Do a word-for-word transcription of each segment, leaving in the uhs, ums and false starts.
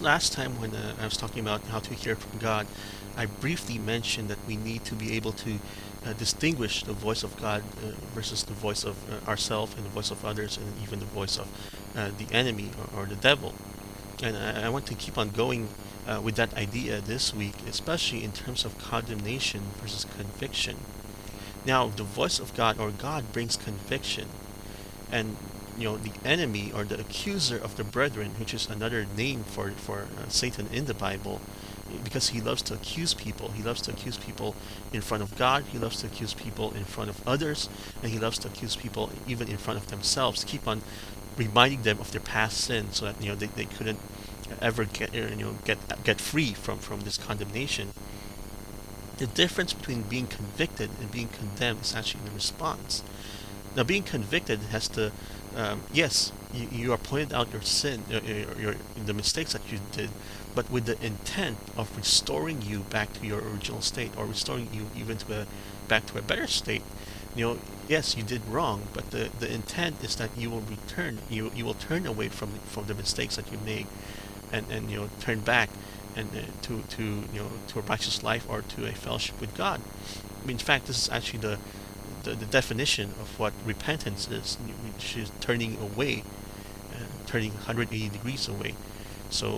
last time when uh, I was talking about how to hear from God, I briefly mentioned that we need to be able to uh, distinguish the voice of God uh, versus the voice of uh, ourselves and the voice of others and even the voice of uh, the enemy or, or the devil. And I, I want to keep on going uh, with that idea this week, especially in terms of condemnation versus conviction. Now, the voice of God or God brings conviction, and you know the enemy or the accuser of the brethren, which is another name for for uh, Satan in the Bible, because he loves to accuse people. He loves to accuse people in front of God. He loves to accuse people in front of others, and he loves to accuse people even in front of themselves. Keep on reminding them of their past sin, so that you know they, they couldn't ever get you know get get free from from this condemnation. The difference between being convicted and being condemned is actually in the response. Now, being convicted has to, um, yes, you, you are pointed out your sin, your, your, your, the mistakes that you did, but with the intent of restoring you back to your original state, or restoring you even to a back to a better state. You know, yes, you did wrong, but the, the intent is that you will return, you you will turn away from from the mistakes that you made, and, and you know turn back and uh, to to you know to a righteous life or to a fellowship with God. I mean, in fact, this is actually the the, the definition of what repentance is, which is turning away, uh, turning one hundred eighty degrees away. So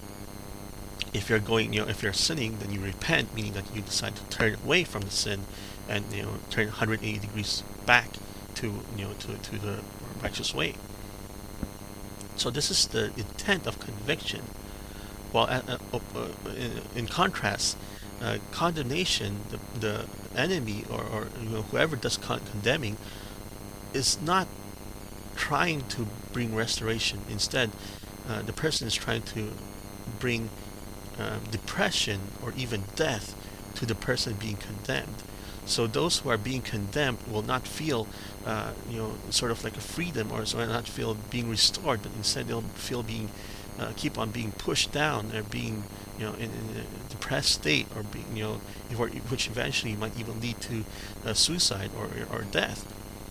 if you're going, you know, if you're sinning, then you repent, meaning that you decide to turn away from the sin, and you know, turn one hundred eighty degrees back to you know to to the righteous way. So this is the intent of conviction. While uh, uh, uh, in, in contrast, uh, condemnation, the the enemy or, or you know, whoever does con- condemning, is not trying to bring restoration. Instead, uh, the person is trying to bring uh, depression or even death to the person being condemned. So those who are being condemned will not feel, uh, you know, sort of like a freedom, or so not feel being restored, but instead they'll feel being, uh, keep on being pushed down, or being, you know, in, in a depressed state, or being, you know, which eventually might even lead to uh, suicide or or death.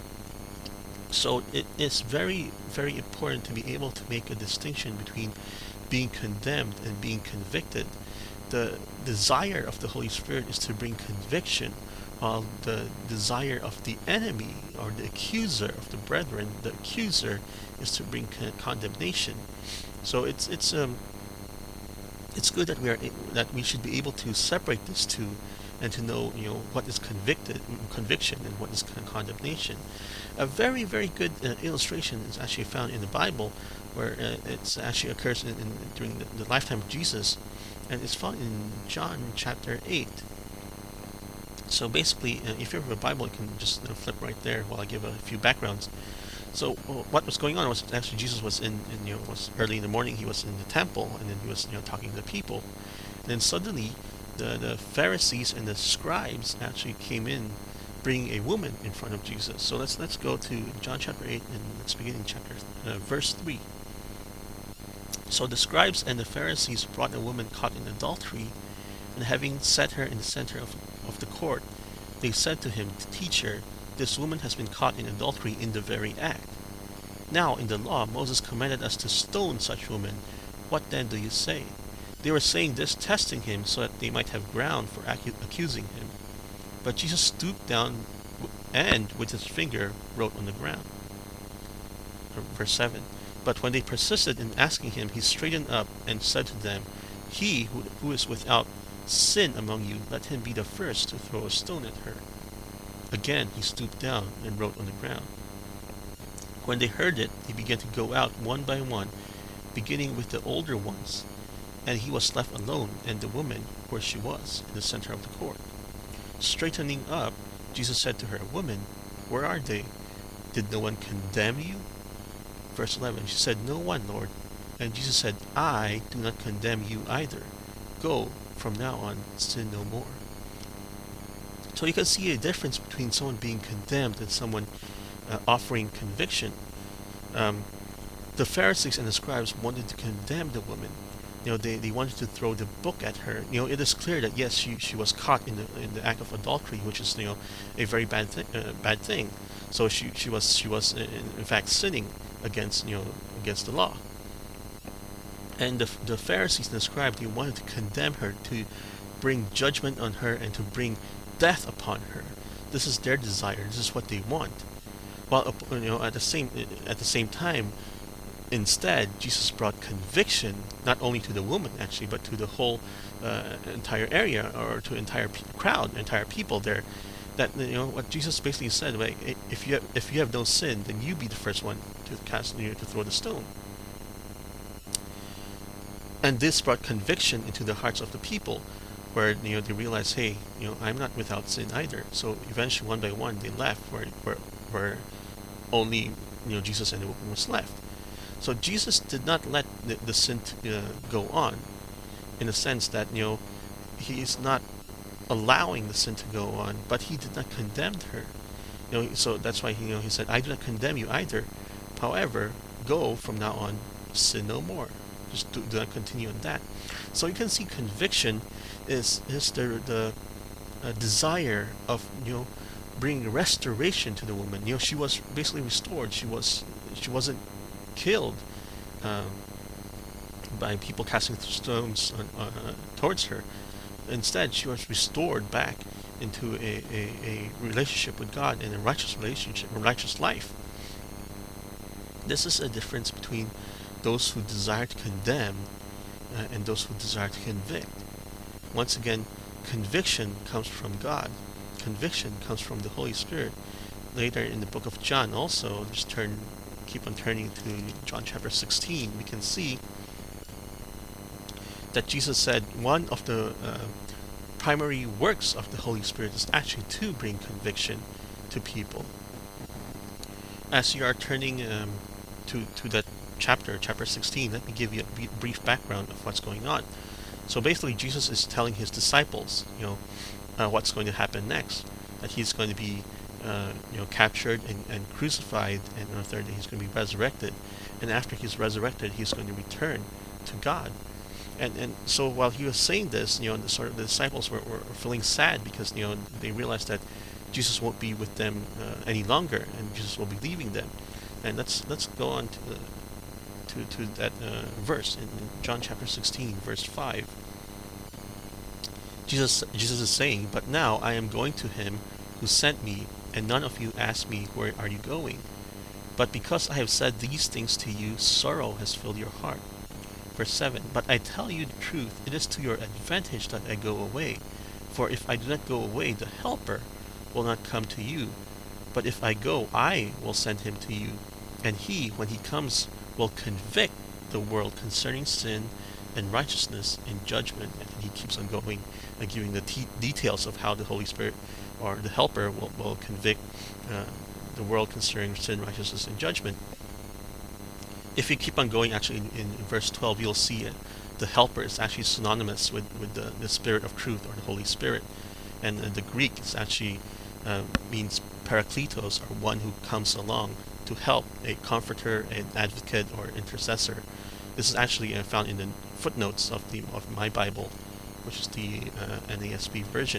So it is very, very important to be able to make a distinction between being condemned and being convicted. The desire of the Holy Spirit is to bring conviction, while the desire of the enemy or the accuser of the brethren, the accuser, is to bring con- condemnation. So it's it's um it's good that we are that we should be able to separate these two, and to know you know what is convicted conviction and what is con- condemnation. A very very good uh, illustration is actually found in the Bible, where uh, it actually occurs in, in during the, the lifetime of Jesus, and it's found in John chapter eight. So basically, uh, if you have a Bible, you can just uh, flip right there while I give a few backgrounds. So uh, what was going on was actually Jesus was in, in, you know, was early in the morning. He was in the temple, and then he was, you know, talking to the people. And then suddenly, the the Pharisees and the scribes actually came in, bringing a woman in front of Jesus. So let's let's go to John chapter eight, and let's begin in chapter uh, verse three. So the scribes and the Pharisees brought a woman caught in adultery, and having set her in the center of of the court, they said to him, "Teacher, this woman has been caught in adultery in the very act. Now, in the law, Moses commanded us to stone such women. What then do you say?" They were saying this, testing him, so that they might have ground for acu- accusing him. But Jesus stooped down and, with his finger, wrote on the ground. Verse seven. But when they persisted in asking him, he straightened up and said to them, "He who, who is without sin among you, let him be the first to throw a stone at her." Again he stooped down and wrote on the ground. When they heard it, they began to go out one by one, beginning with the older ones, and he was left alone, and the woman where she was, in the center of the court. Straightening up, Jesus said to her, "Woman, where are they? Did no one condemn you?" Verse eleven, she said, "No one, Lord." And Jesus said, "I do not condemn you either. Go, from now on, sin no more." So you can see a difference between someone being condemned and someone uh, offering conviction. Um, the Pharisees and the scribes wanted to condemn the woman. You know, they, they wanted to throw the book at her. You know, it is clear that yes, she, she was caught in the in the act of adultery, which is you know a very bad thi- uh, bad thing. So she she was she was in, in fact sinning against you know against the law. And the, the Pharisees and the scribes, they wanted to condemn her, to bring judgment on her, and to bring death upon her. This is their desire. This is what they want. While you know, at the same at the same time, instead, Jesus brought conviction not only to the woman actually, but to the whole uh, entire area, or to entire pe- crowd, entire people there. That you know what Jesus basically said: like, if you have, if you have no sin, then you be the first one to cast, you know, to throw the stone. And this brought conviction into the hearts of the people, where you know they realized, hey, you know, I'm not without sin either. So eventually, one by one, they left, where where where only you know Jesus and the woman was left. So Jesus did not let the, the sin to, uh, go on, in a sense that you know he is not allowing the sin to go on, but he did not condemn her. You know, so that's why he, you know he said, "I do not condemn you either. However, go from now on, sin no more." Just do, do not continue on that. So you can see conviction is is the the uh, desire of you know bringing restoration to the woman. You know, she was basically restored. She was she wasn't killed um, by people casting stones on, uh, towards her. Instead, she was restored back into a, a, a relationship with God, and a righteous relationship, a righteous life. This is a difference between those who desire to condemn uh, and those who desire to convict. Once again, conviction comes from God. Conviction comes from the Holy Spirit. Later in the book of John, also, just turn, keep on turning to John chapter sixteen, we can see that Jesus said one of the uh, primary works of the Holy Spirit is actually to bring conviction to people. As you are turning um, to to that chapter, chapter sixteen, let me give you a brief background of what's going on. So basically, Jesus is telling his disciples, you know, uh, what's going to happen next. That he's going to be, uh, you know, captured and, and crucified, and on the third day he's going to be resurrected. And after he's resurrected, he's going to return to God. And and so while he was saying this, you know, the sort of the disciples were, were feeling sad, because you know they realized that Jesus won't be with them uh, any longer, and Jesus will be leaving them. And let's let's go on to the to, to that uh, verse in John chapter sixteen, verse five. Jesus Jesus is saying, "But now I am going to him who sent me, and none of you ask me, where are you going? But because I have said these things to you, sorrow has filled your heart." Verse seven, "But I tell you the truth, it is to your advantage that I go away. For if I do not go away, the Helper will not come to you. But if I go, I will send him to you. And he, when he comes, will convict the world concerning sin and righteousness and judgment." And he keeps on going and giving the te- details of how the Holy Spirit, or the Helper, will, will convict uh, the world concerning sin, righteousness, and judgment. If you keep on going, actually, in, in verse twelve, you'll see it. The Helper is actually synonymous with, with the, the Spirit of truth, or the Holy Spirit. And uh, the Greek is actually uh, means parakletos, or one who comes along to help, a comforter, an advocate, or intercessor. This is actually uh, found in the footnotes of the of my Bible, which is the uh, N A S B version.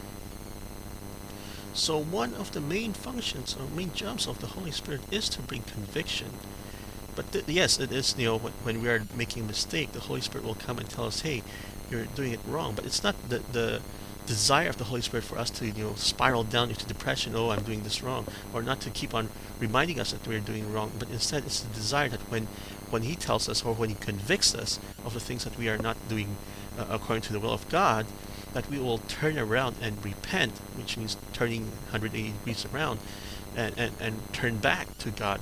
So one of the main functions, or main jobs of the Holy Spirit is to bring conviction. But th- yes, it is, you know, when, when we are making a mistake, the Holy Spirit will come and tell us, hey, you're doing it wrong. But it's not the, the desire of the Holy Spirit for us to, you know, spiral down into depression, oh, I'm doing this wrong, or not to keep on reminding us that we're doing wrong. But instead, it's the desire that when, when he tells us, or when he convicts us of the things that we are not doing uh, according to the will of God, that we will turn around and repent, which means turning one hundred eighty degrees around, and, and, and turn back to God.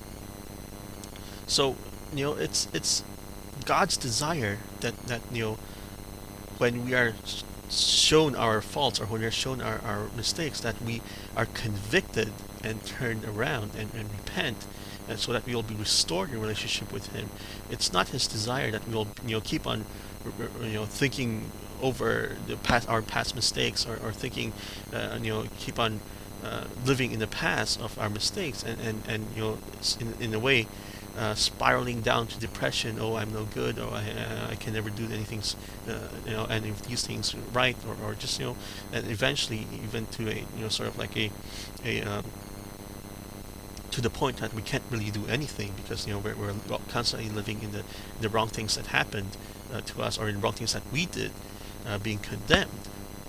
So, you know, it's it's God's desire that, that you know, when we are shown our faults, or when we are shown our, our mistakes, that we are convicted and turned around and, and repent, and so that we will be restored in relationship with him. It's not his desire that we will, you know, keep on, you know, thinking over the past, our past mistakes, or, or thinking, uh, you know, keep on uh, living in the past of our mistakes, and, and, and you know, in, in a way, uh, spiraling down to depression. Oh, I'm no good, or I, uh, I can never do anything, uh, you know, and if these things right, or, or just, you know, and eventually even to a, you know, sort of like a, a um, to the point that we can't really do anything because you know we're, we're constantly living in the the wrong things that happened uh, to us, or in wrong things that we did, uh, being condemned.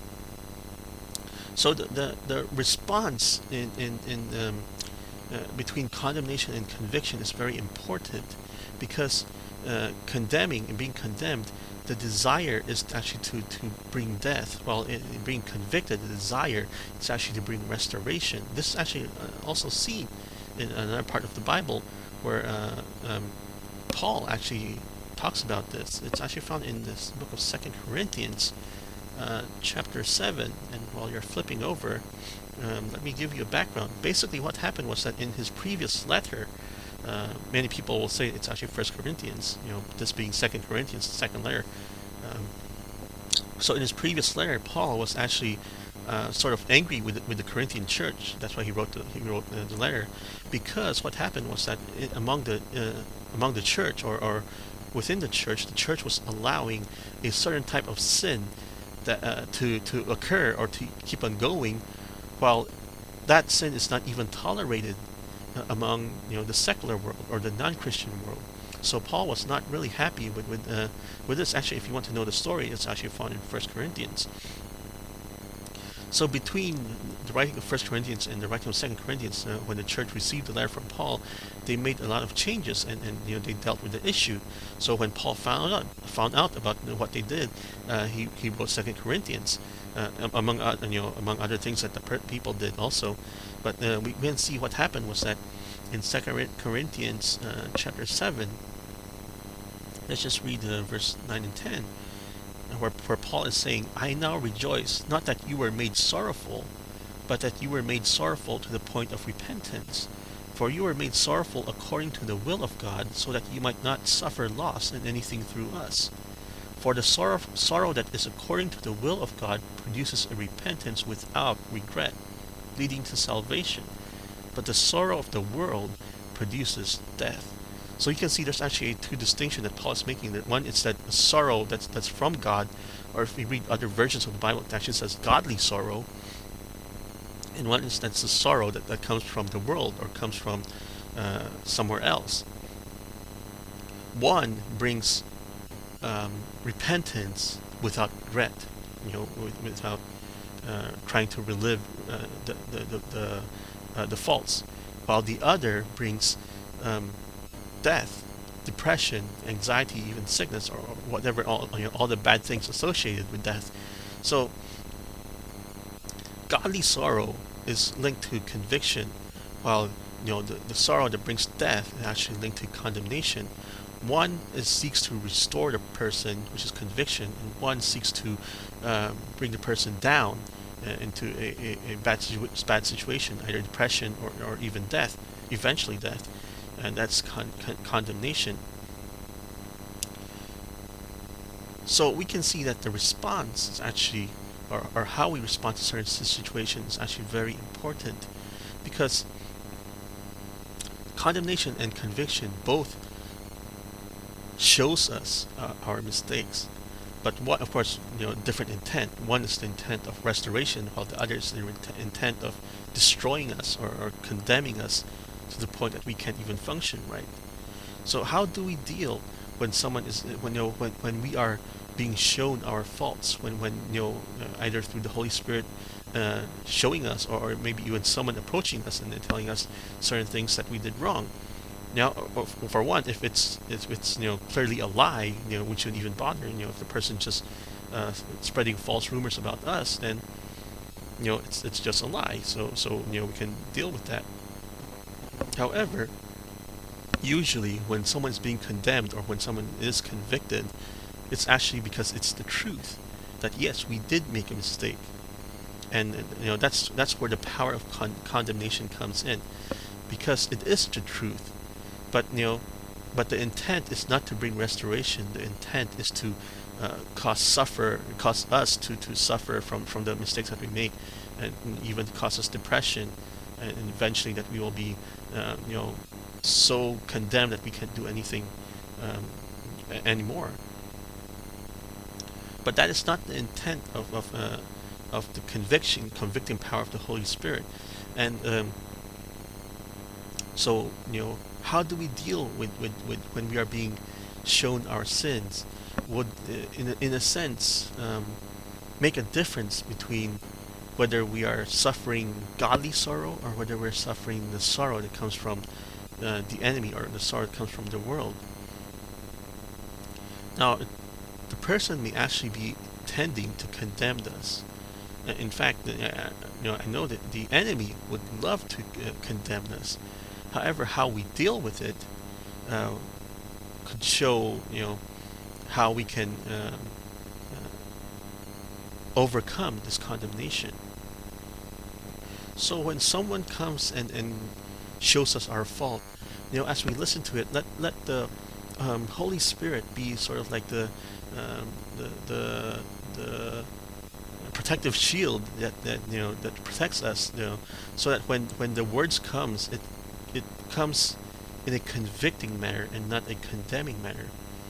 So the the, the response in in, in um, uh, between condemnation and conviction is very important, because uh, condemning and being condemned, the desire is actually to, to bring death, while in, in being convicted, the desire is actually to bring restoration. This is actually uh, also seen in another part of the Bible where uh, um, Paul actually talks about this. It's actually found in this book of Second Corinthians, uh, chapter seven. And while you're flipping over, um, let me give you a background. Basically, what happened was that in his previous letter, uh, many people will say it's actually First Corinthians, you know, this being Second Corinthians, the second letter. Um, so in his previous letter, Paul was actually uh, sort of angry with the, with the Corinthian church. That's why he wrote the he wrote the, the letter, because what happened was that it, among the uh, among the church, or, or within the church, the church was allowing a certain type of sin that uh, to to occur or to keep on going, while that sin is not even tolerated uh, among you know the secular world or the non-Christian world. So Paul was not really happy with with uh, with this. Actually, if you want to know the story, it's actually found in First Corinthians. So between the writing of First Corinthians and the writing of Second Corinthians, uh, when the church received the letter from Paul, they made a lot of changes, and, and you know they dealt with the issue. So when Paul found out found out about what they did, uh, he he wrote Second Corinthians, uh, among uh, you know among other things that the per- people did also. But uh, we can see what happened was that in Second Corinthians uh, chapter seven. Let's just read uh, verse nine and ten. Where, where Paul is saying, I now rejoice, not that you were made sorrowful, but that you were made sorrowful to the point of repentance. For you were made sorrowful according to the will of God, so that you might not suffer loss in anything through us. For the sorrow, sorrow that is according to the will of God produces a repentance without regret, leading to salvation. But the sorrow of the world produces death. So you can see there's actually a two distinction that Paul is making. That one is that sorrow that's that's from God, or if we read other versions of the Bible, it actually says godly sorrow. And one is that's the sorrow that, that comes from the world or comes from uh, somewhere else. One brings um, repentance without regret, you know, without uh, trying to relive uh, the the the the, uh, the faults, while the other brings um, death, depression, anxiety, even sickness, or whatever, all you know, all the bad things associated with death. So, godly sorrow is linked to conviction, while you know the, the sorrow that brings death is actually linked to condemnation. One is seeks to restore the person, which is conviction, and one seeks to uh, bring the person down uh, into a, a, a bad, situ- bad situation, either depression or, or even death, eventually death. And that's con- con- condemnation. So we can see that the response is actually, or, or how we respond to certain situations is actually very important, because condemnation and conviction both shows us uh, our mistakes, but what, of course, you know, different intent. One is the intent of restoration, while the other is the intent of destroying us or, or condemning us to the point that we can't even function right. So how do we deal when someone is when you know when, when we are being shown our faults, when when you know either through the Holy Spirit uh, showing us, or, or maybe even someone approaching us and then telling us certain things that we did wrong? Now, for one, if it's if it's you know clearly a lie, you know we shouldn't even bother. You know, if the person just uh, spreading false rumors about us, then you know it's it's just a lie. So so you know we can deal with that. However, usually when someone is being condemned or when someone is convicted, it's actually because it's the truth that yes, we did make a mistake, and you know that's that's where the power of con- condemnation comes in, because it is the truth. But you know, but the intent is not to bring restoration. The intent is to uh, cause suffer, cause us to, to suffer from, from the mistakes that we make, and even cause us depression, and eventually that we will be, uh, you know, so condemned that we can't do anything um, anymore. But that is not the intent of of, uh, of the conviction, convicting power of the Holy Spirit, and um, So, you know, how do we deal with, with, with when we are being shown our sins? Would, uh, in a, in a sense, um, make a difference between whether we are suffering godly sorrow or whether we're suffering the sorrow that comes from uh, the enemy or the sorrow that comes from the world. Now, the person may actually be tending to condemn us. Uh, In fact, uh, you know, I know that the enemy would love to uh, condemn us. However, how we deal with it uh, could show, you know, how we can um, uh, overcome this condemnation. So when someone comes and, and shows us our fault, you know, as we listen to it, let let the um, Holy Spirit be sort of like the um, the the the protective shield that, that you know that protects us, you know, so that when when the words comes, it it comes in a convicting manner and not a condemning manner.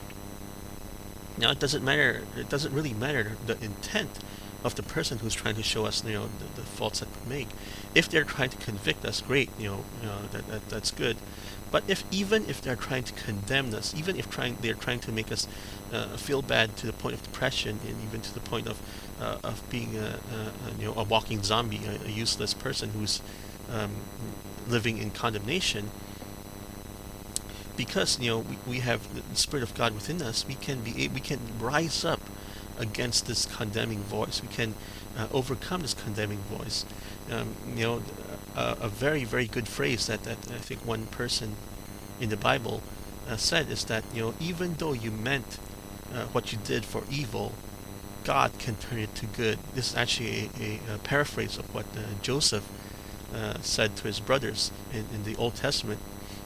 Now it doesn't matter. It doesn't really matter the intent of the person who's trying to show us, you know, the, the faults that we make. If they're trying to convict us, great, you know, you know that, that that's good. But if even if they're trying to condemn us, even if trying they're trying to make us uh, feel bad to the point of depression, and even to the point of uh, of being a, a, a you know a walking zombie, a, a useless person who's um, living in condemnation, because you know we, we have the Spirit of God within us, we can be we can rise up against this condemning voice. We can uh, overcome this condemning voice. Um, you know, a, a very very good phrase that, that I think one person in the Bible uh, said is that, you know, even though you meant uh, what you did for evil, God can turn it to good. This is actually a, a, a paraphrase of what uh, Joseph uh, said to his brothers in, in the Old Testament.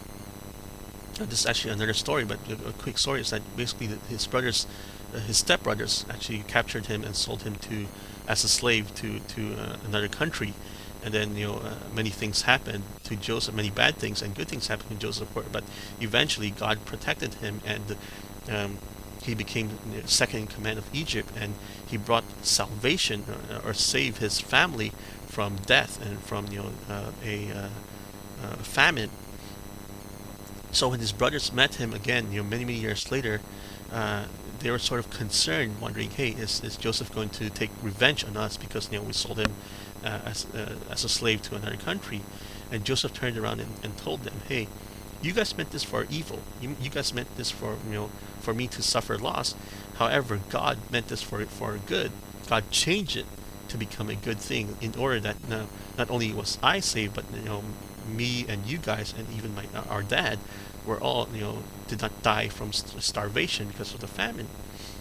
Uh, this is actually another story, but a, a quick story is that basically the, his brothers, uh, his stepbrothers, actually captured him and sold him to as a slave to to uh, another country, and then you know uh, many things happened to Joseph, many bad things and good things happened to Joseph, but eventually God protected him, and um, he became second in command of Egypt, and he brought salvation or, or saved his family from death and from you know uh, a uh, uh, famine. So when his brothers met him again, you know, many many years later, uh, they were sort of concerned, wondering, "Hey, is, is Joseph going to take revenge on us because you know we sold him uh, as uh, as a slave to another country?" And Joseph turned around and, and told them, "Hey, you guys meant this for evil. You, you guys meant this for you know for me to suffer loss. However, God meant this for for good. God changed it to become a good thing in order that you know, not only was I saved, but you know." Me and you guys and even my our dad were all you know did not die from st- starvation because of the famine.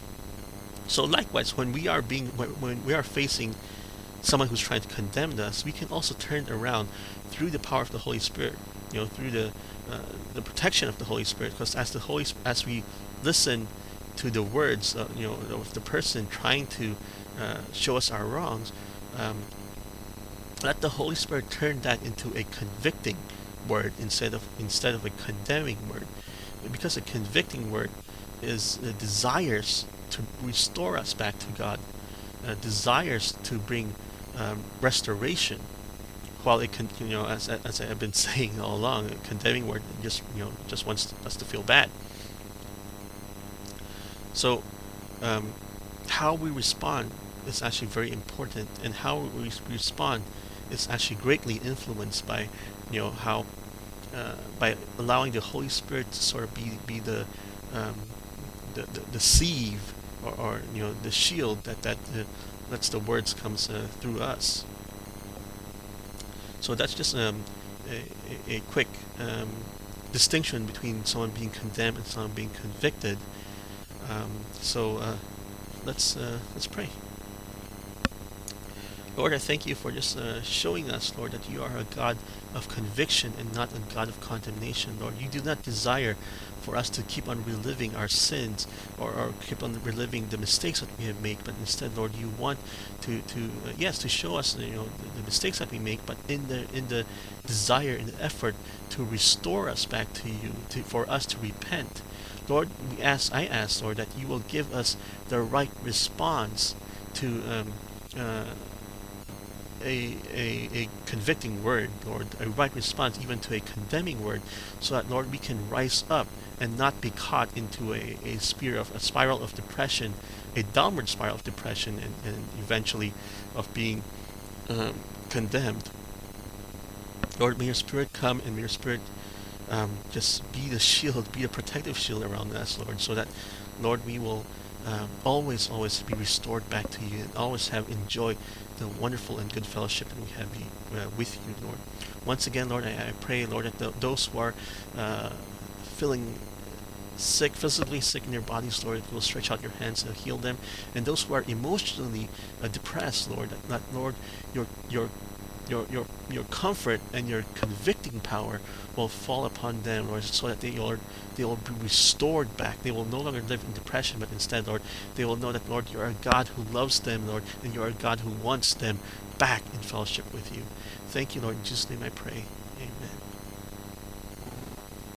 So likewise, when we are being when, when we are facing someone who's trying to condemn us, we can also turn around through the power of the Holy Spirit, you know, through the uh, the protection of the Holy Spirit. Because as the Holy as we listen to the words, uh, you know, of the person trying to uh, show us our wrongs. Um, Let the Holy Spirit turn that into a convicting word instead of instead of a condemning word, because a convicting word is uh, desires to restore us back to God, uh, desires to bring um, restoration. While it can, you know, as as I've been saying all along, a condemning word just you know just wants us to feel bad. So, um, how we respond is actually very important, and how we respond is actually greatly influenced by, you know, how uh, by allowing the Holy Spirit to sort of be be the um, the, the the sieve or, or you know the shield that that uh, lets the words comes uh, through us. So that's just um, a, a, a quick um, distinction between someone being condemned and someone being convicted. Um, so uh, let's uh, let's pray. Lord, I thank you for just uh, showing us, Lord, that you are a God of conviction and not a God of condemnation, Lord. You do not desire for us to keep on reliving our sins or, or keep on reliving the mistakes that we have made, but instead, Lord, you want to, to uh, yes, to show us, you know, the, the mistakes that we make, but in the in the desire, in the effort to restore us back to you, to, for us to repent. Lord, we ask, I ask, Lord, that you will give us the right response to um, uh, a, a, a convicting word, Lord, a right response even to a condemning word, so that, Lord, we can rise up and not be caught into a, a, spiral of, a spiral of depression, a downward spiral of depression, and, and eventually of being um, condemned. Lord, may your Spirit come, and may your Spirit um, just be the shield, be a protective shield around us, Lord, so that, Lord, we will um, always, always be restored back to you, and always have enjoyed the wonderful and good fellowship that we have be, uh, with you, Lord. Once again, Lord, I, I pray, Lord, that the, those who are uh, feeling sick, physically sick in their bodies, Lord, you will stretch out your hands and heal them. And those who are emotionally uh, depressed, Lord, that, that Lord, your your your your your comfort and your convicting power will fall upon them, Lord, so that they, Lord, they will be restored back. They will no longer live in depression, but instead, Lord, they will know that, Lord, you are a God who loves them, Lord, and you are a God who wants them back in fellowship with you. Thank you, Lord. In Jesus' name I pray.